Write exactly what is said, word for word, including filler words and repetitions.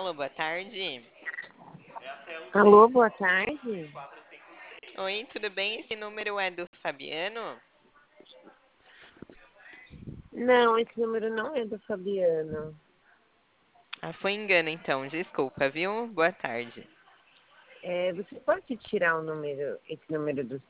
Alô, boa tarde. Alô, boa tarde. Oi, tudo bem? Esse número é do Fabiano? Não, esse número não é do Fabiano. Ah, foi engano então, desculpa, viu? Boa tarde. É, você pode tirar o número, esse número do